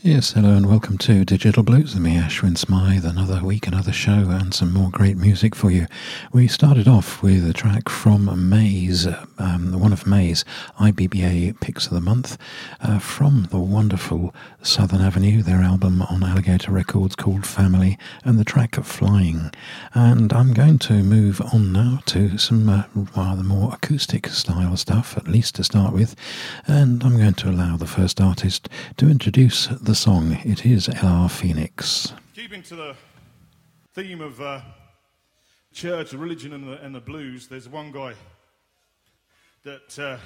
Yes, hello and welcome to Digital Blues with me, Ashwin Smythe. Another week, another show, and some more great music for you. We started off with a track from Maze, one of Maze IBBA Picks of the Month, from the wonderful Southern Avenue, their album on Alligator Records called Family, and the track Flying. And I'm going to move on now to some rather more acoustic style stuff, at least to start with, and I'm going to allow the first artist to introduce the song. It is LR Phoenix. Keeping to the theme of church, religion, and the blues, there's one guy that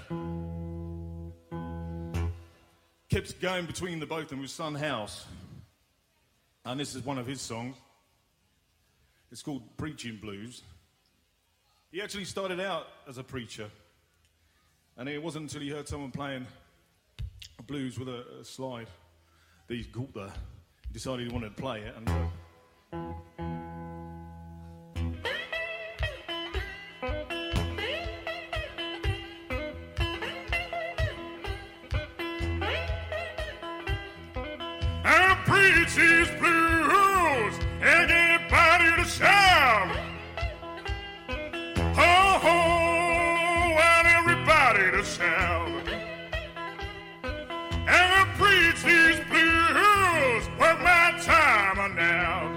keeps going between the both of them with Son House, and this is one of his songs. It's called Preaching Blues. He actually started out as a preacher, and it wasn't until he heard someone playing blues with a slide that he decided he wanted to play it. And I preach these blues and get everybody to shout. Oh, oh, want everybody to shout. And I preach these blues, work my time now.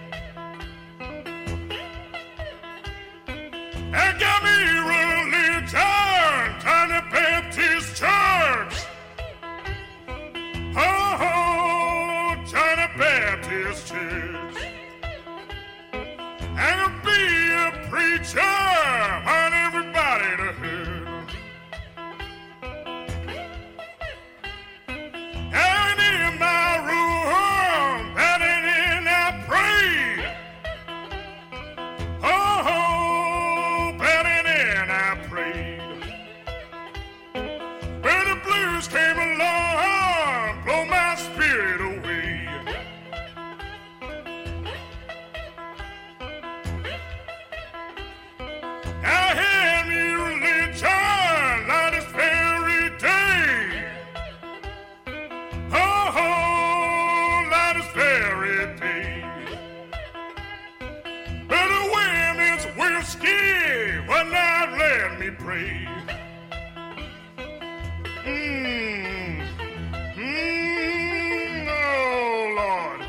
And got me religion, kind of Baptist church. Oh, China Baptist Church. And be a preacher, want everybody to hear. And in my room, bending in I pray. Oh, bending in I prayed. When the blues came along, blow my spirit away. I had me religion like this very day. Oh, like this very day. But the women's whiskey would not let me pray. Oh, Lord.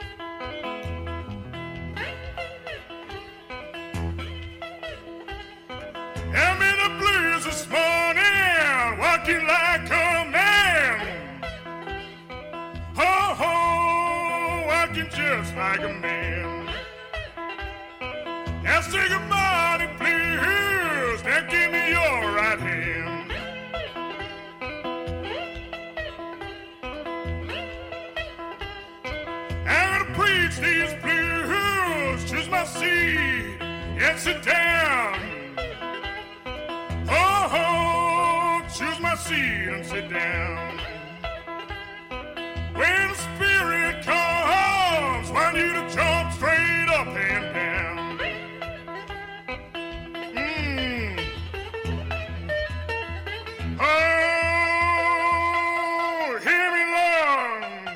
I'm in the blues this morning, walking like a man. Oh, oh, walking just like a man. Now sing a mighty blues, now give me your right hand. I'm gonna preach these blues, choose my seat and sit down. Oh, choose my seat and sit down. When the Spirit comes, want you to jump straight up and down. Oh, hear me, Lord.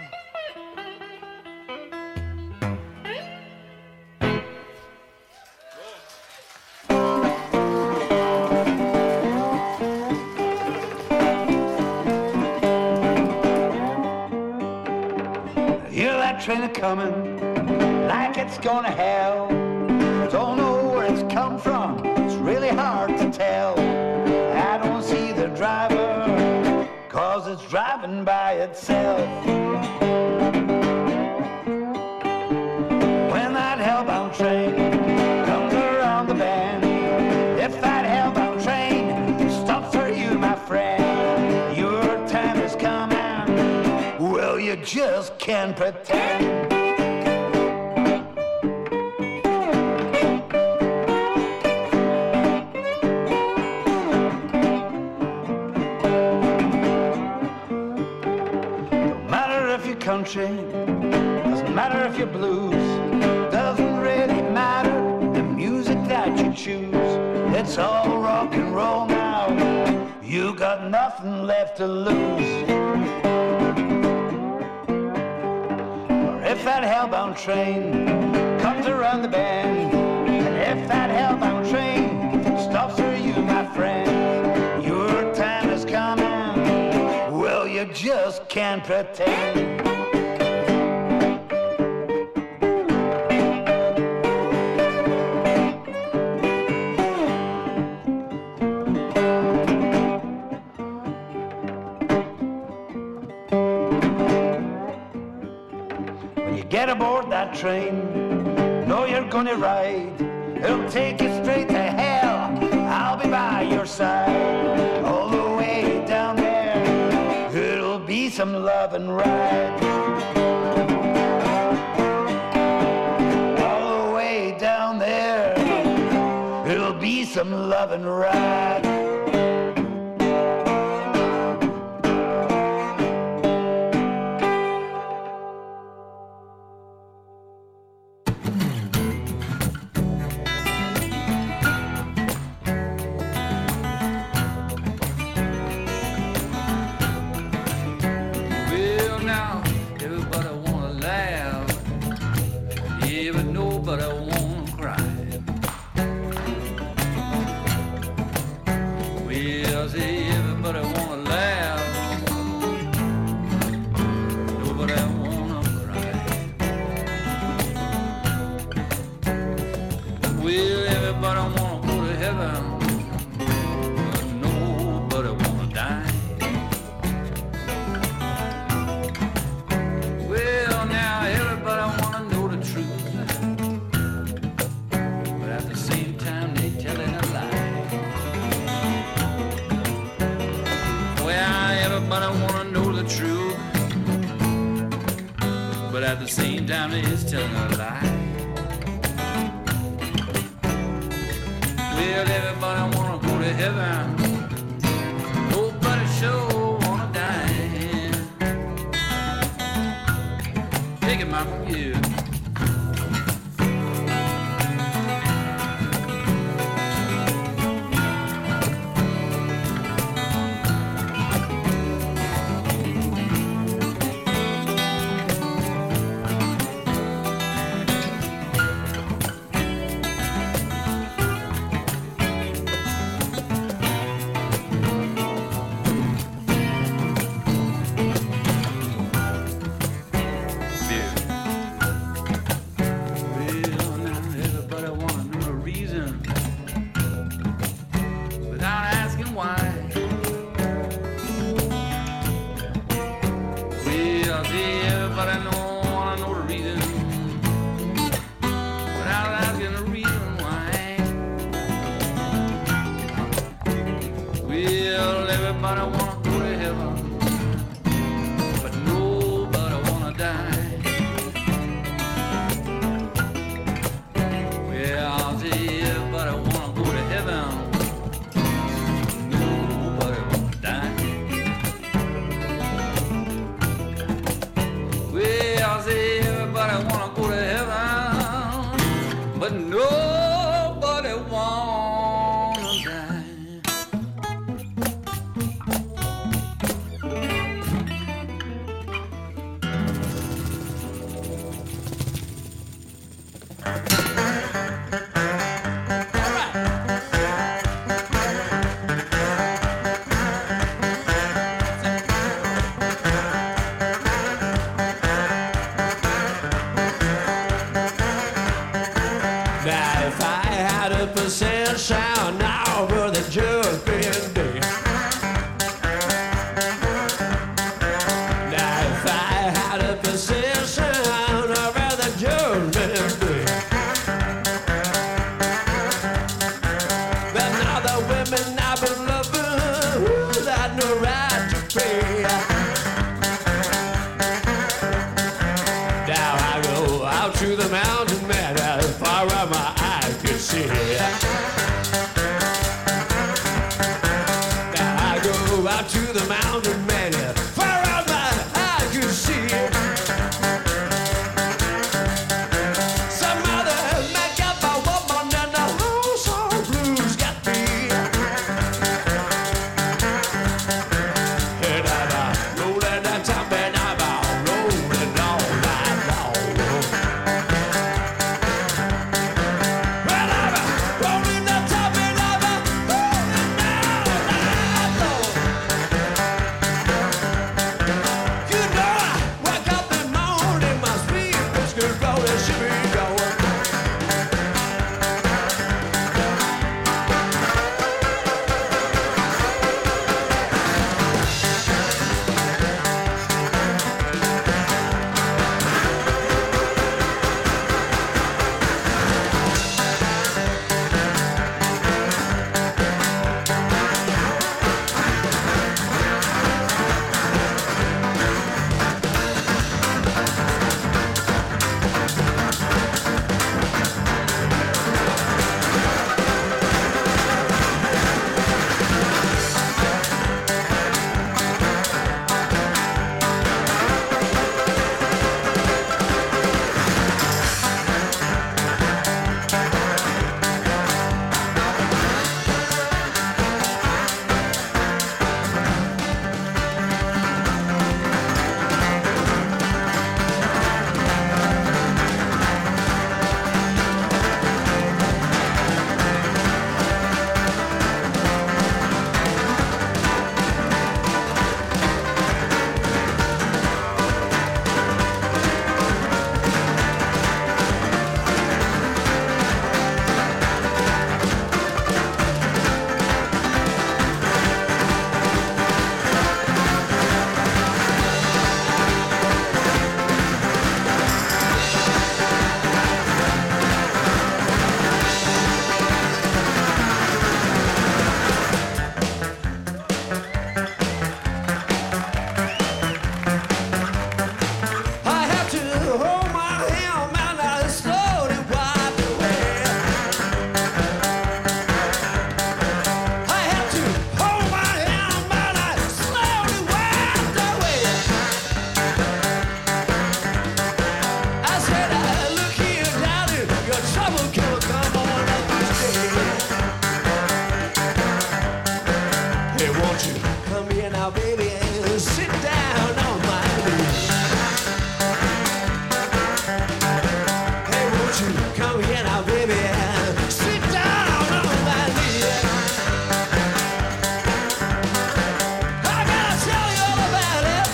Hear that train a-coming like it's gonna hell. Don't know where it's come from, it's really hard to tell. I don't see the driver, cause it's driving by itself. When that hellbound train comes around the bend, if that hellbound train stops for you, my friend, your time is coming. Well, you just can't pretend. Don't matter if you're country, doesn't matter if you're blues, doesn't really matter the music that you choose. It's all rock and roll now, you got nothing left to lose. If that hellbound train comes around the bend, and if that hellbound train stops for you, my friend, your time is coming. Well, you just can't pretend. Get aboard that train, know you're gonna ride. It'll take you straight to hell, I'll be by your side. All the way down there, it'll be some love and ride. All the way down there, it'll be some love and ride. At the same time, it's telling a lie. Well, everybody wanna go to heaven, nobody sure wanna die. Take it, mama, yeah. won't you come here now, baby, and sit down on my knee. Hey, won't you come here now, baby, and sit down on my knee. I gotta tell you all about it.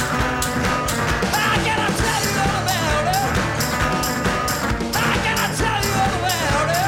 I gotta tell you all about it. I gotta tell you all about it.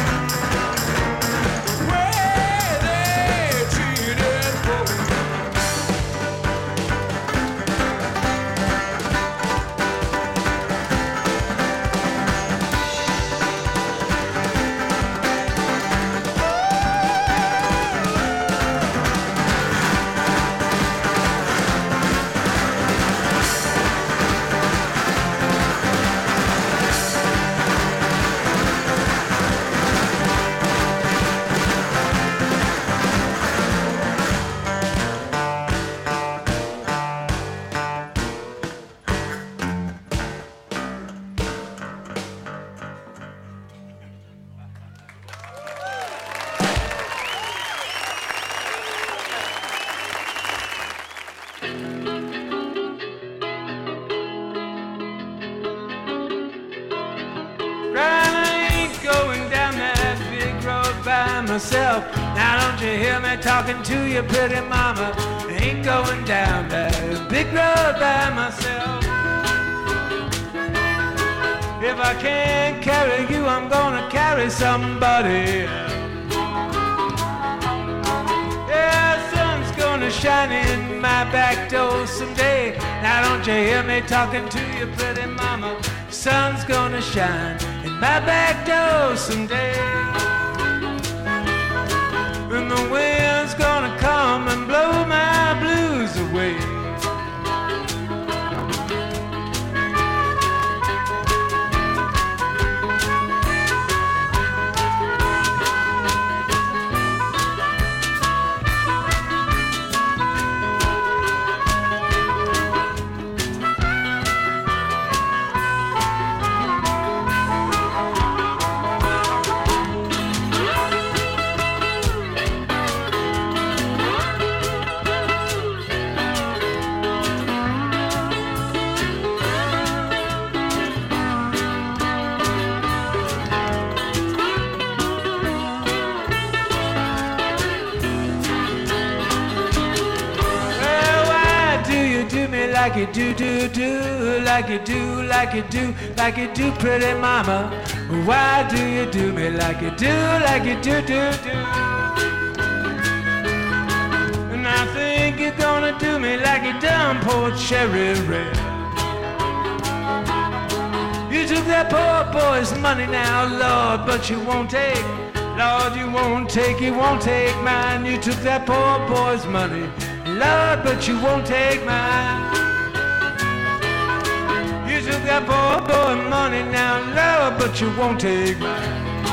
Myself. Now don't you hear me talking to you, pretty mama? I ain't going down that big road by myself. If I can't carry you, I'm gonna carry somebody else. Yeah, sun's gonna shine in my back door someday. Now don't you hear me talking to you, pretty mama? Sun's gonna shine in my back door someday. And the wind's gonna come and blow my blues away. Like you do, like you do, like you do, like you do, pretty mama. Why do you do me like you do, do? And I think you're gonna do me like you done poor Cherry Red. You took that poor boy's money now, Lord, but you won't take. Lord, you won't take mine. You took that poor boy's money, Lord, but you won't take mine. You took that poor boy money now, Lord, but you won't take mine.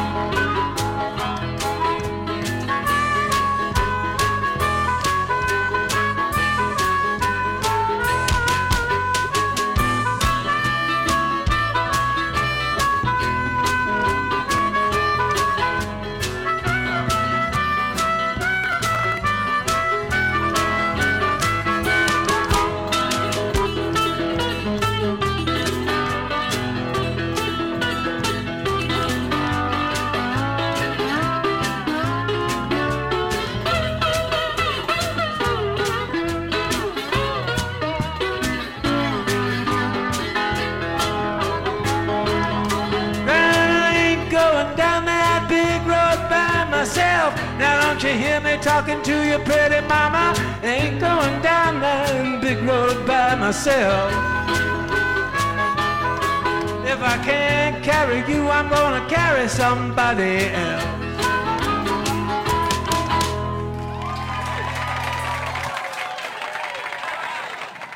Now don't you hear me talking to you, pretty mama? I ain't going down that big road by myself. If I can't carry you, I'm gonna carry somebody else.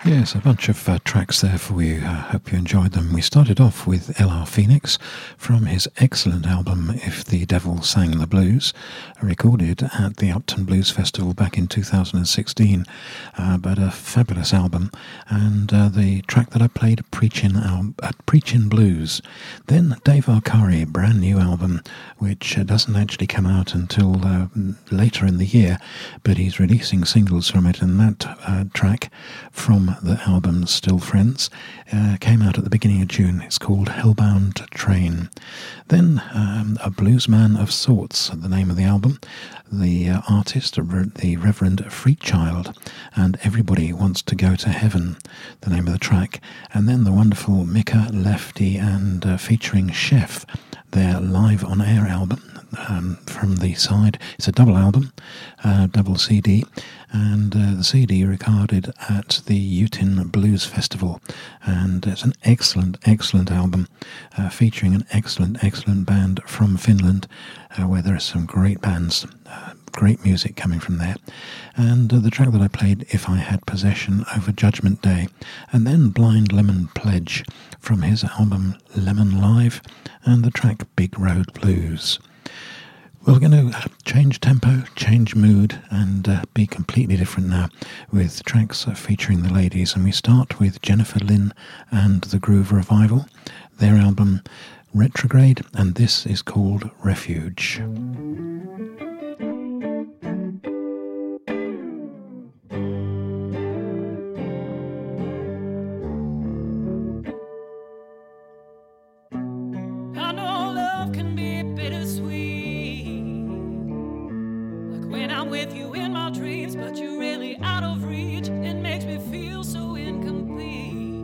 Yes, a bunch of tracks there for you. I hope you enjoyed them. We started off with L.R. Phoenix from his excellent album If the Devil Sang the Blues, recorded at the Upton Blues Festival back in 2016, but a fabulous album. And the track that I played, Preachin' Blues. Then Dave Arcari, brand new album, which doesn't actually come out until later in the year, but he's releasing singles from it, and that track from the album Still Friends came out at the beginning of June. It's called Hellbound Train. Then A Bluesman of Sorts, the name of the album. The artist, the Reverend Freakchild, and Everybody Wants to Go to Heaven, the name of the track. And then the wonderful Mika Lefty and featuring Chef, their live on air album. From the side, it's a double album, double CD, and the CD recorded at the Utin Blues Festival, and it's an excellent album featuring an excellent band from Finland, where there are some great bands, great music coming from there. And the track that I played, If I Had Possession, over Judgment Day, and then Blind Lemon Pledge from his album Lemon Live, and the track Big Road Blues. Well, we're going to change tempo, change mood, and be completely different now with tracks featuring the ladies. And we start with Jennifer Lynn and the Groove Revival, their album Retrograde, and this is called Refuge. I know love can be bittersweet. When I'm with you in my dreams, but you're really out of reach, it makes me feel so incomplete.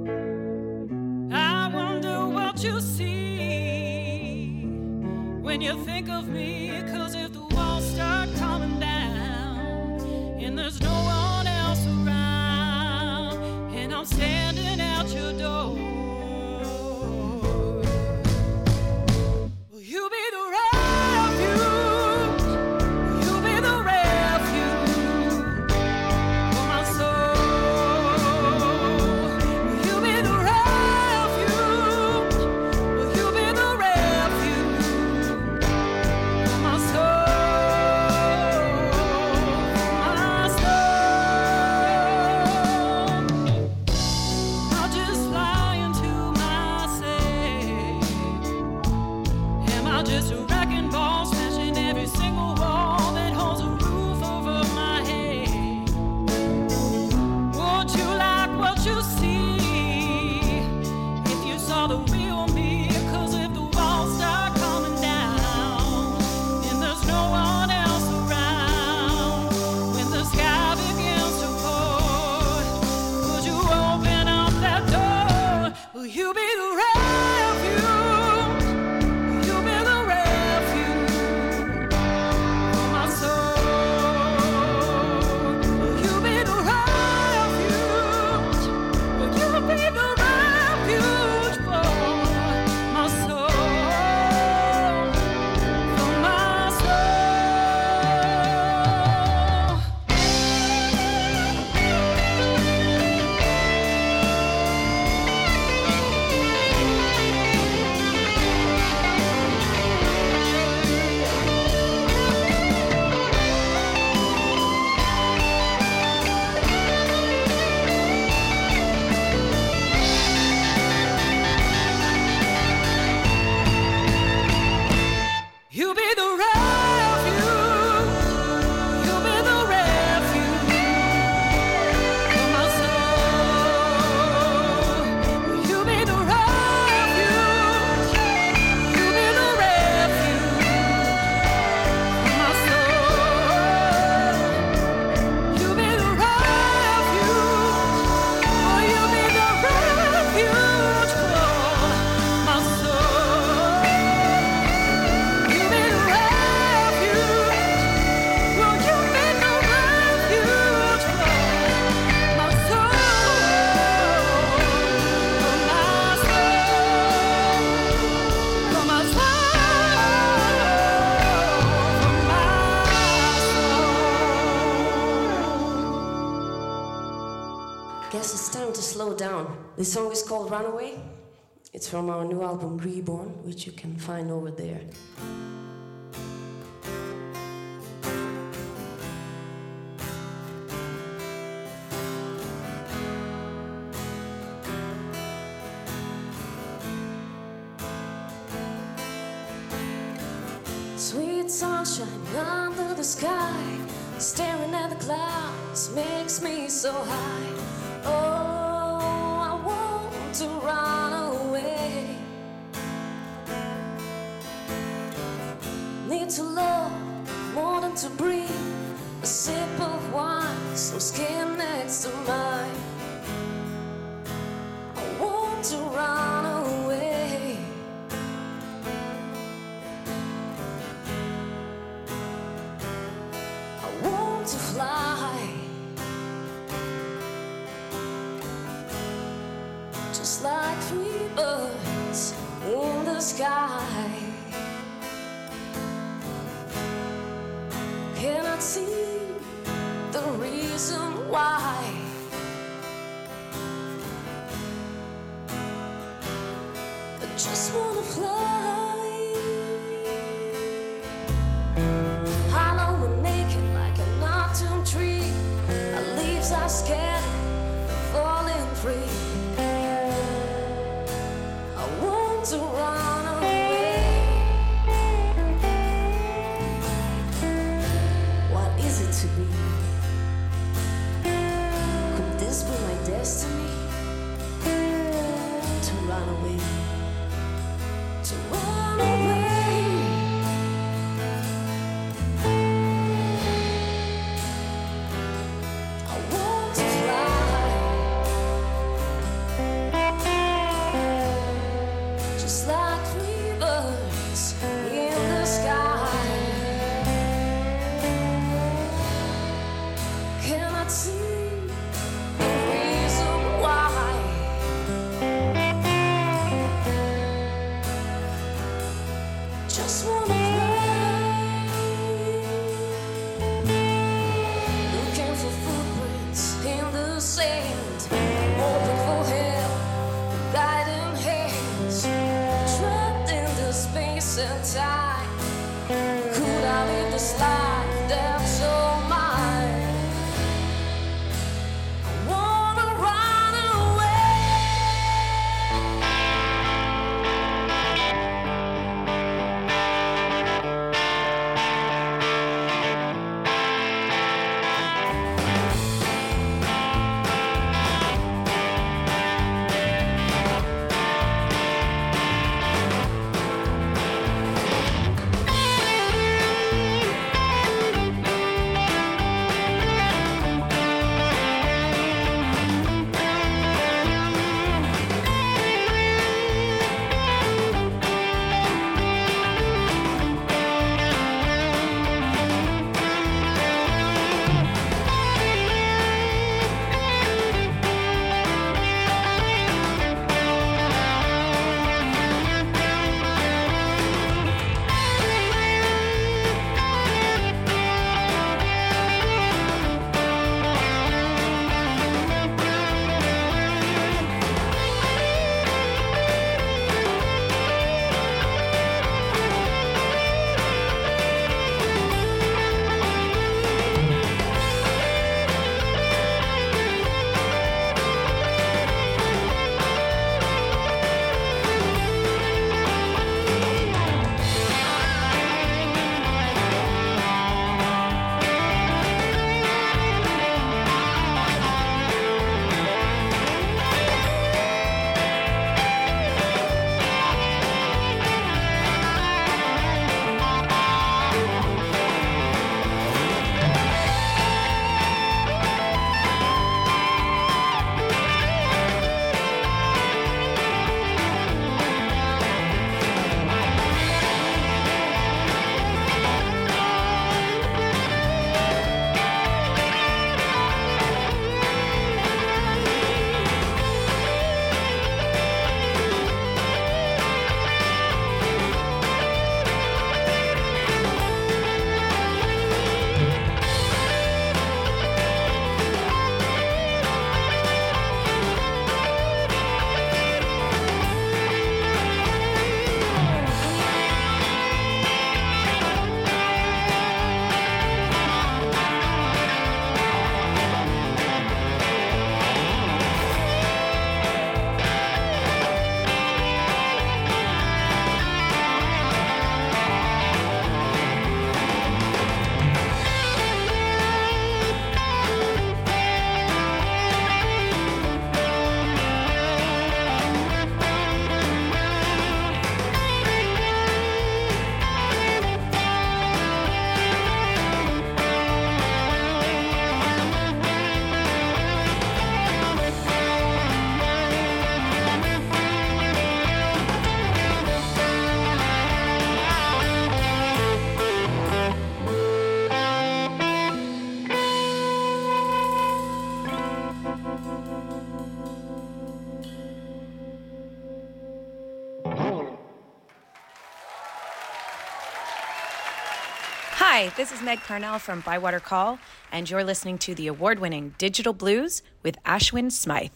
I wonder what you see when you think of me, 'cause if the walls start coming down and there's no one else around, and I'm standing out your door, will you be the refuge? Guess it's time to slow down. This song is called Runaway. It's from our new album Reborn, which you can find over there. Sweet sunshine under the sky, staring at the clouds makes me so high. Oh, I want to run away. Need to love more than to breathe. A sip of wine, some skin next to mine. I want to run away. I want to fly. Just like three birds in the sky. Cannot see the reason why. I just wanna fly. Hollow and naked like an autumn tree. Our leaves are scattered, falling free. I want to run away. What is it to be? Could this be my destiny? To run away. To run away. I want to fly. Just like three birds in the sky. Cannot see the reason why. Just wanna fly. Looking for footprints in the sand. Hoping for help, guiding hands. Trapped in the space and time. Could I live this life that's all mine? Hi, this is Meg Parnell from Bywater Call, and you're listening to the award-winning Digital Blues with Ashwin Smythe.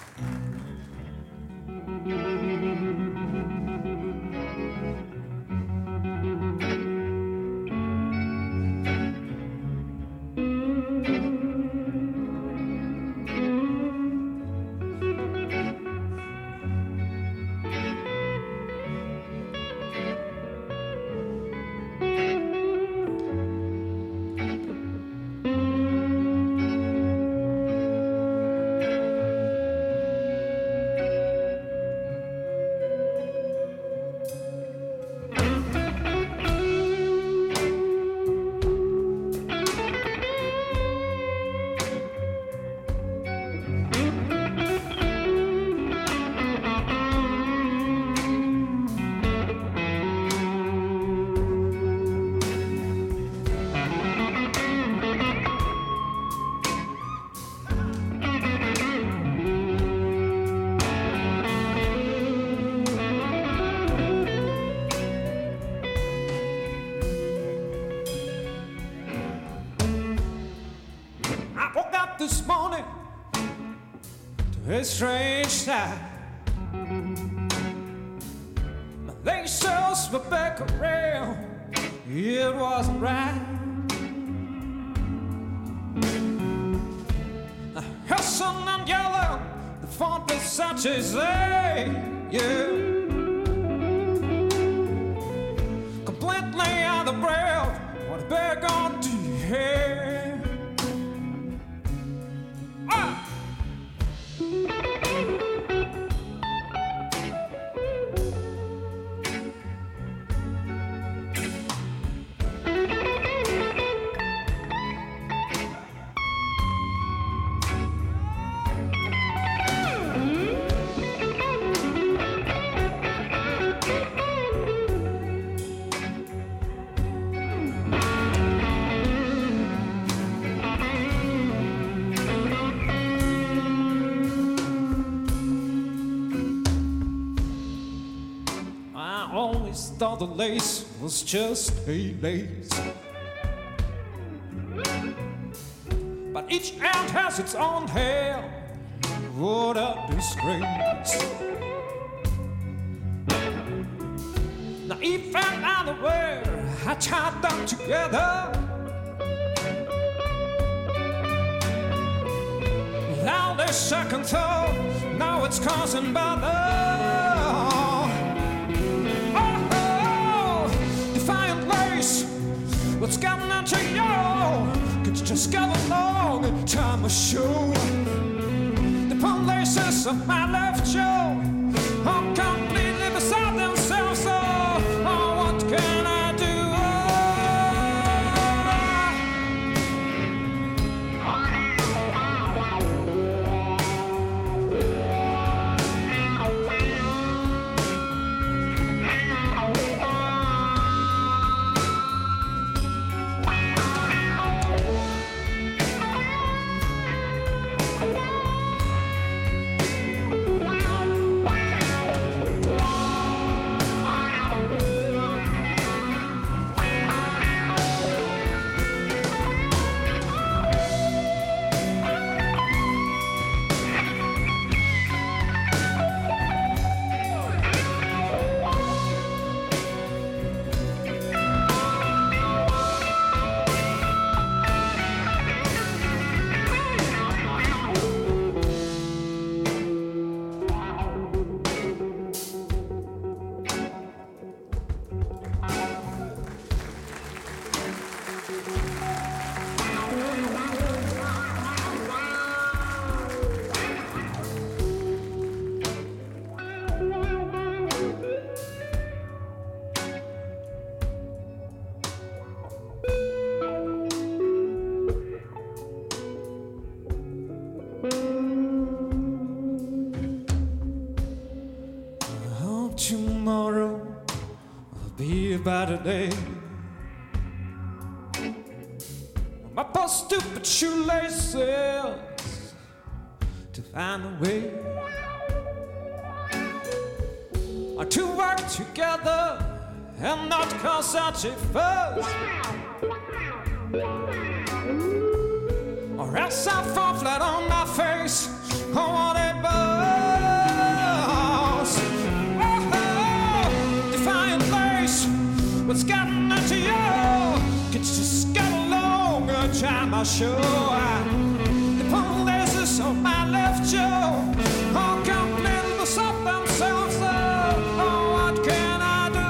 This morning to a strange sight. My laces were back around, it wasn't right. I heard someone yellow, the font was such a say, yeah. Completely out of breath, what a bag on to head. Thought the lace was just a lace, but each ant has its own hair. What a disgrace! Now if and unaware, I tied them together. Now there's second thought, now it's causing bother. What's gotten into you? Could you just go along and time a show? The places of my left show are completely beside themselves. So, oh, what can I do? Tomorrow will be a better day. My poor stupid shoelaces to find a way to work together and not cause such a fuss. or else I fall flat on my face. I want a boss. Oh, defiant face, what's gotten into you? It's just got a longer time, I show. The police on my left jaw, all completely beside themselves. Oh, what can I do?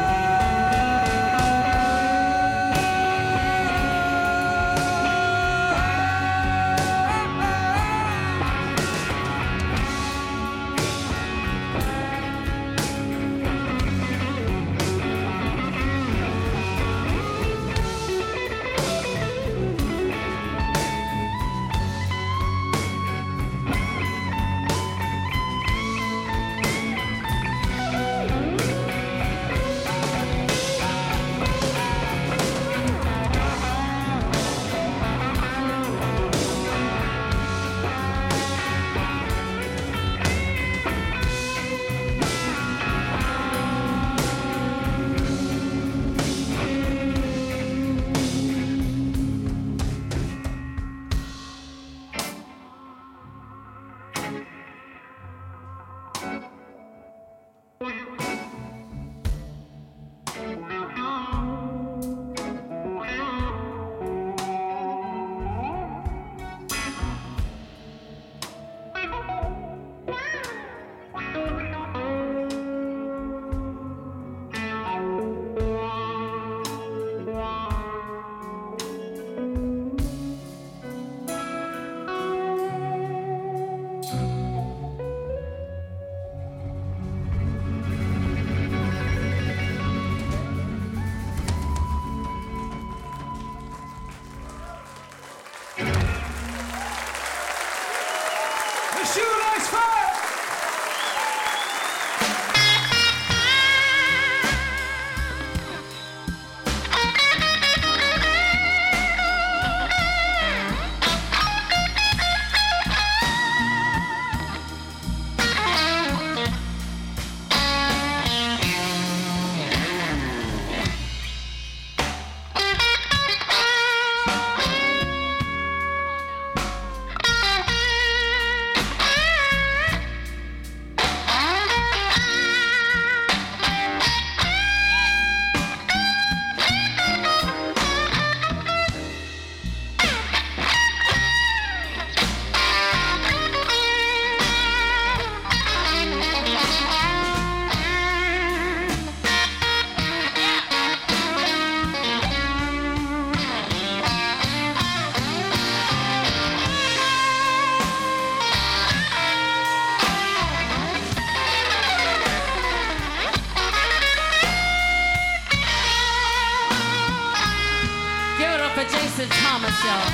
Jason Thomas, y'all.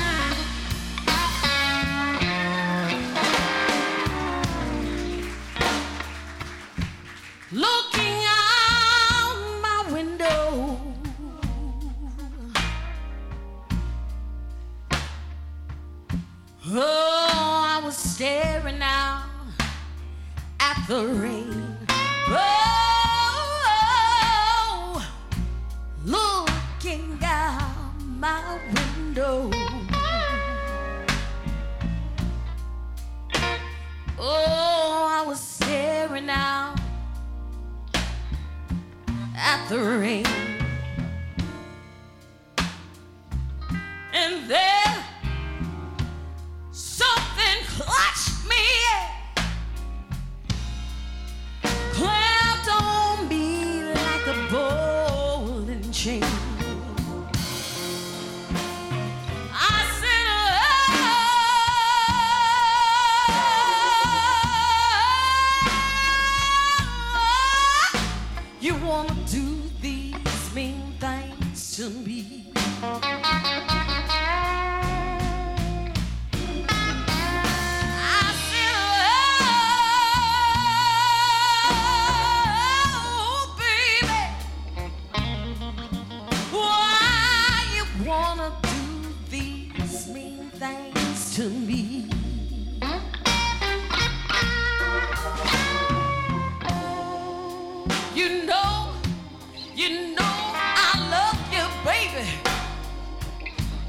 Looking out my window, oh, I was staring out at the rain. Oh, looking out my window. Oh, I was staring out at the rain. And then something clutched me, clamped on me like a ball and chain. I said, oh, you wanna do these mean things to me? To me, you know I love you, baby.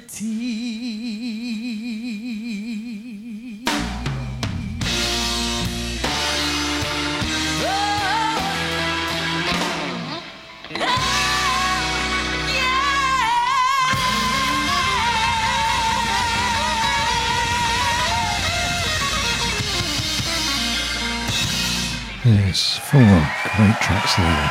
Yes, 4 great tracks there.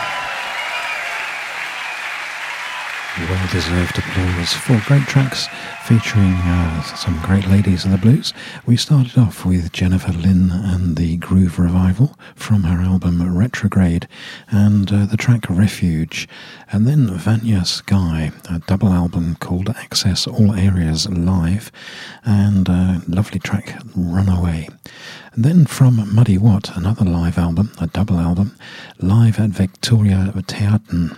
Well-deserved applause. 4 great tracks featuring some great ladies of the blues. We started off with Jennifer Lynn and the Groove Revival from her album Retrograde and the track Refuge. And then Vanya Sky, a double album called Access All Areas Live, and a lovely track Runaway. And then from Muddy Watt, another live album, a double album, live at Victoria Teatern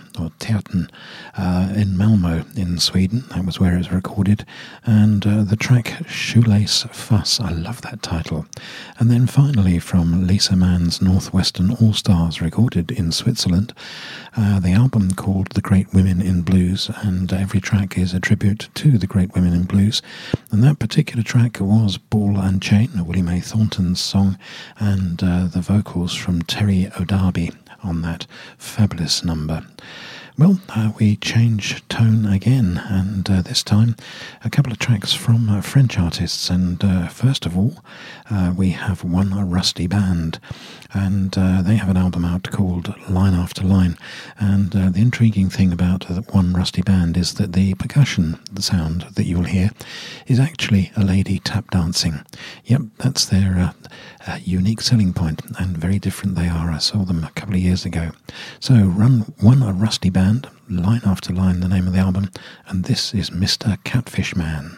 in Malmo in Sweden. That was where it was recorded. And the track Shoelace Fuss, I love that title. And then finally from Lisa Mann's Northwestern All-Stars, recorded in Switzerland, the album called The Great Women in Blues, and every track is a tribute to the great women in blues. And that particular track was Ball and Chain, Willie Mae Thornton's song, and the vocals from Terry O'Darby on that fabulous number. Well, we change tone again, and this time a couple of tracks from French artists. And first of all, we have One Rusty Band, and they have an album out called Line After Line. And the intriguing thing about One Rusty Band is that the percussion, the sound that you'll hear, is actually a lady tap dancing. Yep, that's their unique selling point, and very different they are. I saw them a couple of years ago. So One Rusty Band, Line After Line, the name of the album, and this is Mr. Catfish Man.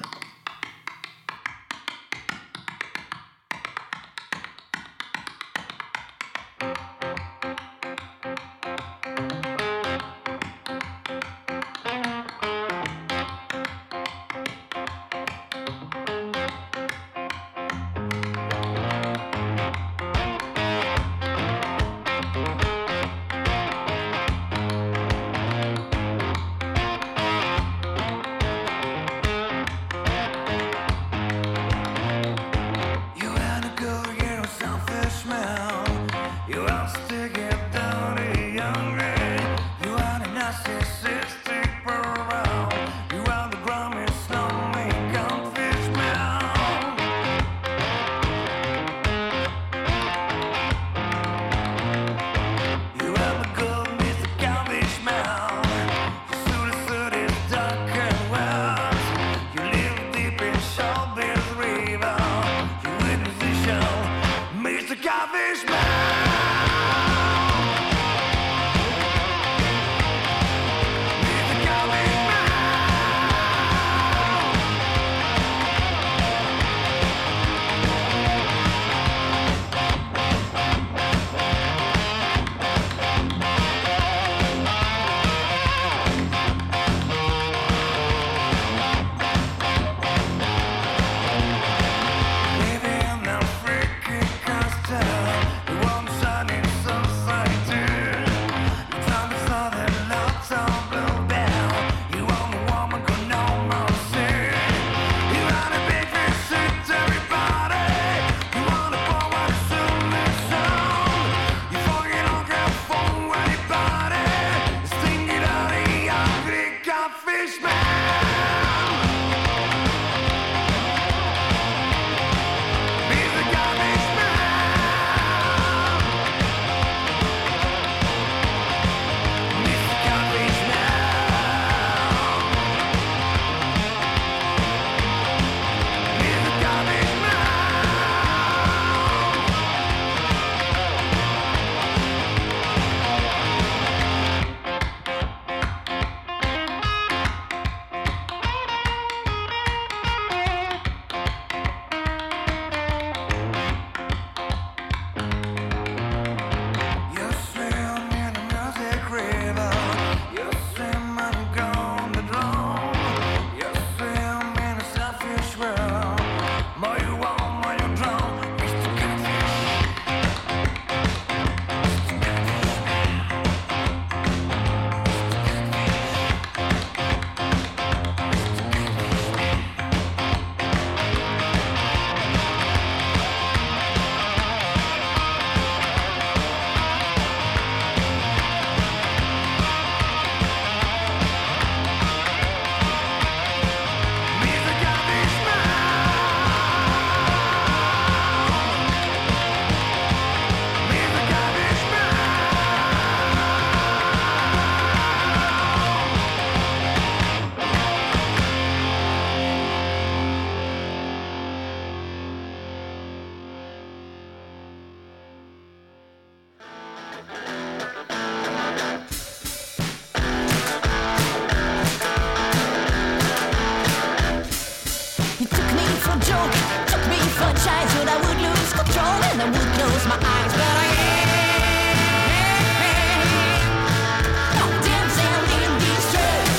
for joke. Took me for a chance that I would lose control and I would close my eyes, but I ain't no damsel in distress.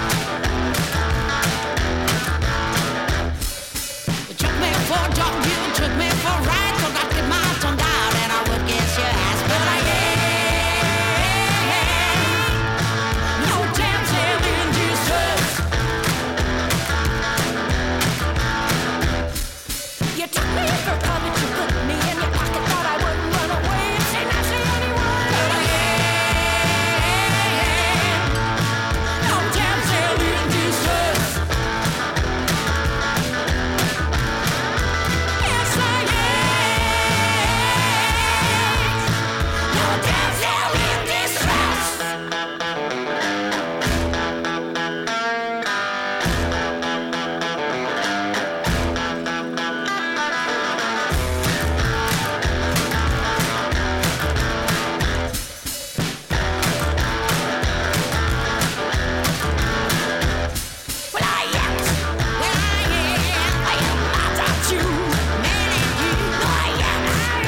You took me for a dog, you took me for a ride, forgot to get my tongue down and I would guess your ass, but I ain't no damsel in distress. You took me for a puppet, you put me in your pocket, thought I wouldn't run away and say nicely anyone. But I ain't no damsel in distress. Yes, I am no damsel in distress. Well, I am mad at you, man, and you. No, I am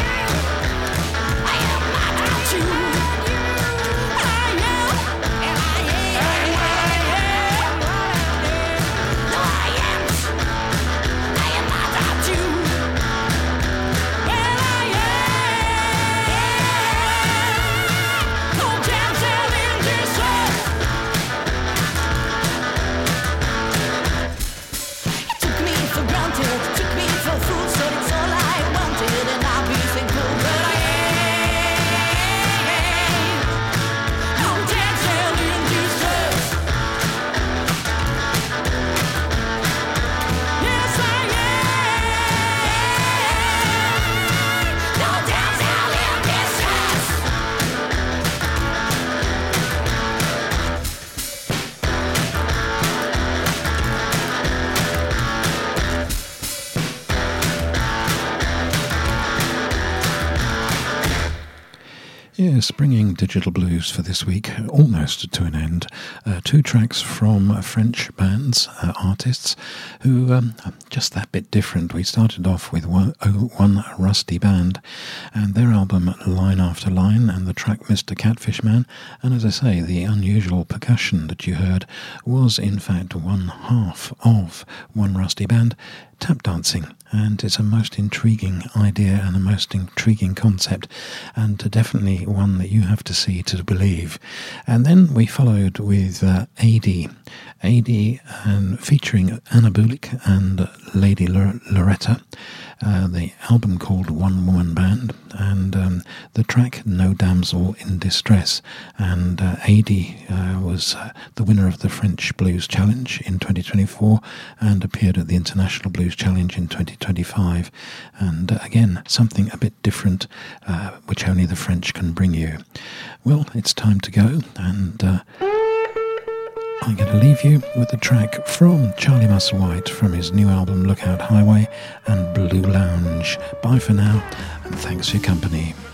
mad at you. I am, and I am. No, I am mad at you. Well, I am no damsel in distress. You took me for granted, took me for a fool, said it's all I wanted, and I'll be thankful, but I ain't no damsel in distress. Yes, I am no damsel in distress. Yes, bringing Digital Blues for this week almost to an end. Two tracks from French bands, artists, who are just that bit different. We started off with one Rusty Band and their album Line After Line and the track Mr. Catfish Man. And as I say, the unusual percussion that you heard was in fact one half of One Rusty Band, tap dancing. And it's a most intriguing idea and a most intriguing concept, and definitely one that you have to see to believe. And then we followed with AD, and featuring Anna Bulik and Lady Loretta, the album called One Woman Band, and the track No Damsel in Distress. And AD was the winner of the French Blues Challenge in 2024 and appeared at the International Blues Challenge in 2025. And again, something a bit different, which only the French can bring you. Well, it's time to go, and I'm going to leave you with a track from Charlie Musselwhite from his new album Lookout Highway and Blue Lounge. Bye for now, and thanks for your company.